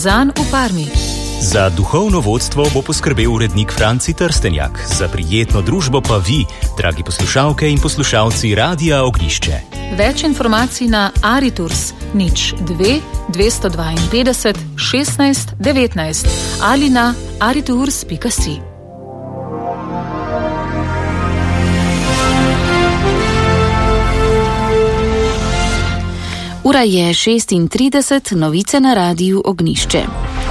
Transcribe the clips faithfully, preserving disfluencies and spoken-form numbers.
Zan v Parmi. Za duhovno vodstvo bo poskrbel urednik Franci Trstenjak, za prijetno družbo pa vi, dragi poslušalke in poslušalci Radia Ognjišče. Več informacij na Ariturs nič dve dvesto dvainpetdeset šestnajst devetnajst ali na ariturs pika si. Ura je šestintrideset, novice na Radiu Ognjišče.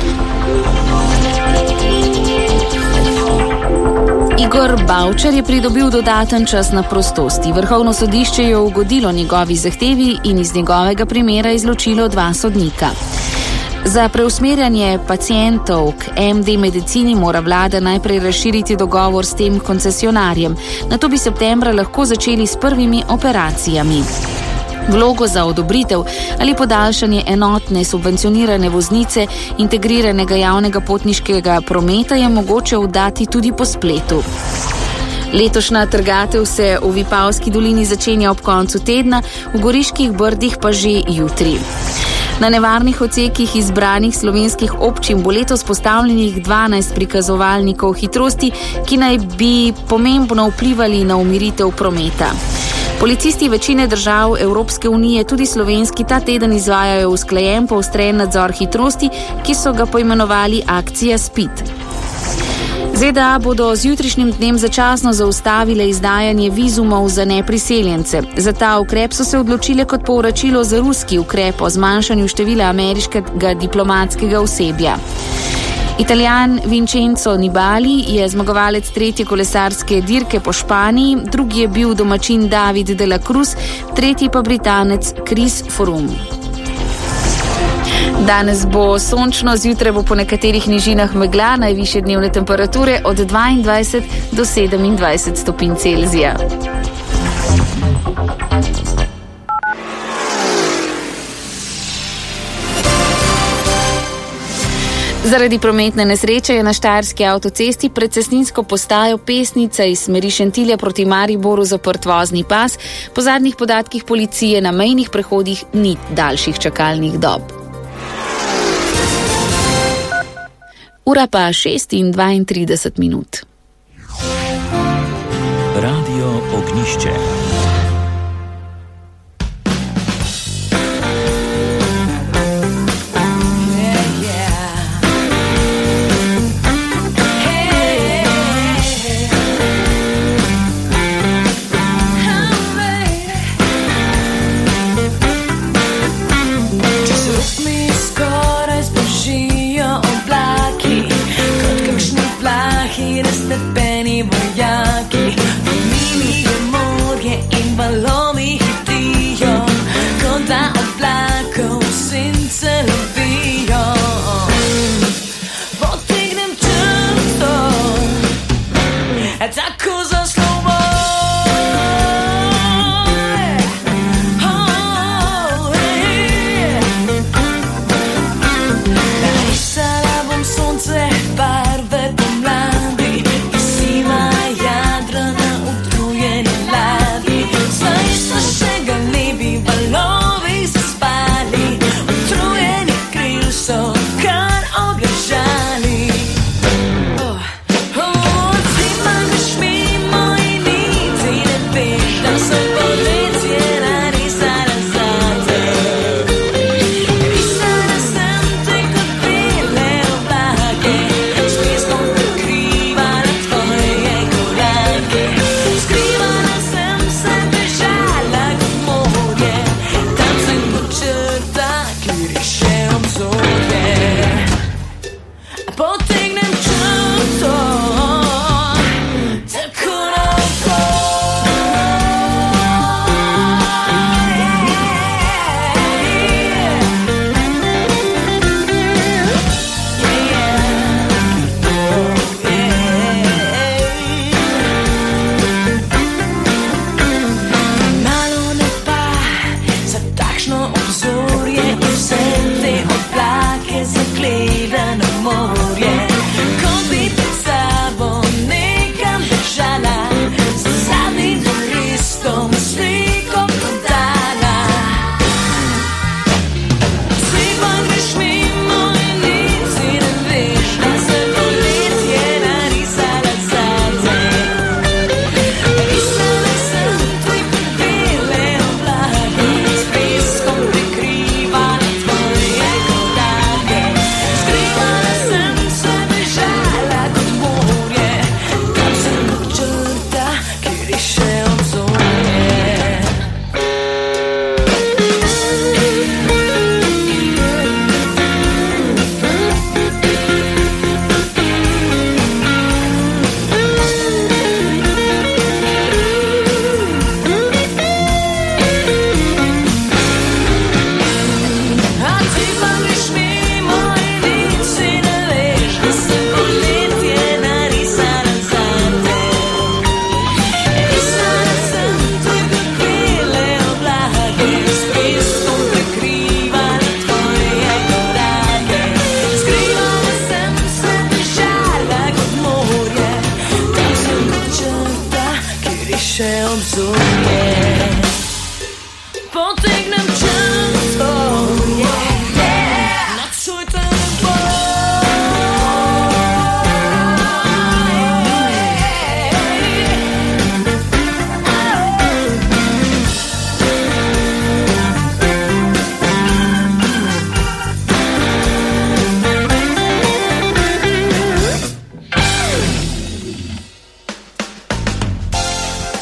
Igor Bavčar je pridobil dodaten čas na prostosti. Vrhovno sodišče je ugodilo njegovi zahtevi in iz njegovega primera izločilo dva sodnika. Za preusmerjanje pacientov k em de medicini mora vlada najprej razširiti dogovor s tem koncesionarjem. Nato bi septembra lahko začeli s prvimi operacijami. Vlogo za odobritev ali podaljšanje enotne subvencionirane voznice integriranega javnega potniškega prometa je mogoče oddati tudi po spletu. Letošnja trgatev se v Vipavski dolini začenja ob koncu tedna, v Goriških Brdih pa že jutri. Na nevarnih odsekih izbranih slovenskih občin bo letos postavljenih dvanajst prikazovalnikov hitrosti, ki naj bi pomembno vplivali na umiritev prometa. Policisti večine držav Evropske unije, tudi slovenski, ta teden izvajajo usklajen poostren nadzor hitrosti, ki so ga poimenovali akcija Speed. ZDA bodo z jutrišnjim dnem začasno zaustavile izdajanje vizumov za nepriseljence. Za ta ukrep so se odločile kot povračilo za ruski ukrep o zmanjšanju števila ameriškega diplomatskega osebja. Italijan Vincenzo Nibali je zmagovalec tretje kolesarske dirke po Španiji, drugi je bil domačin David de la Cruz, tretji pa Britanec Chris Froome. Danes bo sončno, zjutraj bo po nekaterih nižinah megla, najvišje dnevne temperature od dvaindvajset do sedemindvajset stopinj Celzija. Zaradi prometne nesreče je na štajerski avtocesti pred cestninsko postajo Pesnica iz smeri Šentilja proti Mariboru zaprt vozni pas. Po zadnjih podatkih policije na mejnih prehodih ni daljših čakalnih dob. Ura pa šest in dvaintrideset minut. Radio Ognjišče.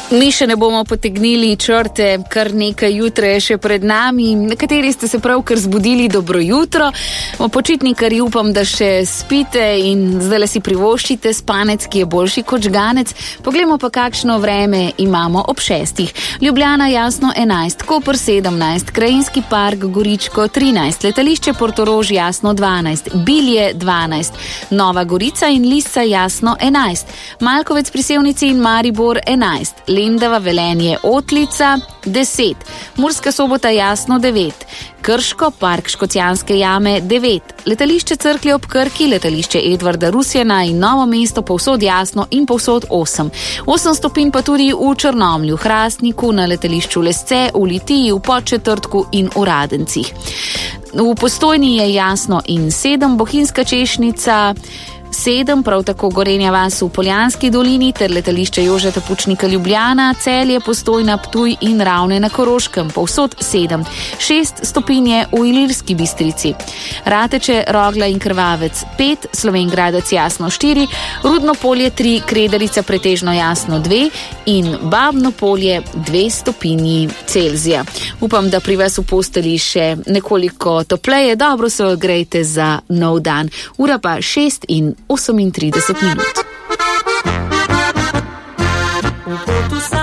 Mi še ne bomo potegnili črte, kar nekaj jutra je še pred nami. Nekateri ste se pravkar zbudili, dobro jutro. Počitnikarji upam, da še spite in zdaj si privoščite spanec, ki je boljši kot žganec. Poglejmo pa, kakšno vreme imamo ob šestih. Ljubljana jasno enajst, Koper sedemnajst, Krajinski park Goričko trinajst, letališče Portorož jasno dvanajst, Bilje dvanajst, Nova Gorica in Lisca jasno enajst, Malkovec pri Sevnici in Maribor enajst, Lendava, Velenje, Otlica deset, Murska Sobota jasno devet, Krško, park Škocjanske jame devet, letališče Cerklje ob Krki, letališče Edvarda Rusjana in Novo mesto povsod jasno in povsod osem. osem stopinj pa tudi v Črnomlju, Hrastniku, na letališču Lesce, v Litiji, v Podčetrtku in v Radencih. V Postojni je jasno in sedem, Bohinjska Češnica sedem, prav tako Gorenja vas v Poljanski dolini ter letališče Jožeta Pučnika Ljubljana, Celje, Postojna, Ptuj in Ravne na Koroškem, povsod sedem. šest stopinje v Ilirski Bistrici, Rateče, Rogla in Krvavec pet, Slovenj Gradec jasno štiri, Rudno Polje tri, Kredarica pretežno jasno dve in Babno Polje dve stopinji Celzija. Upam, da pri vas v posteli še nekoliko topleje, dobro se ogrejte za nov dan. Ura pa šest in osemintrideset minut.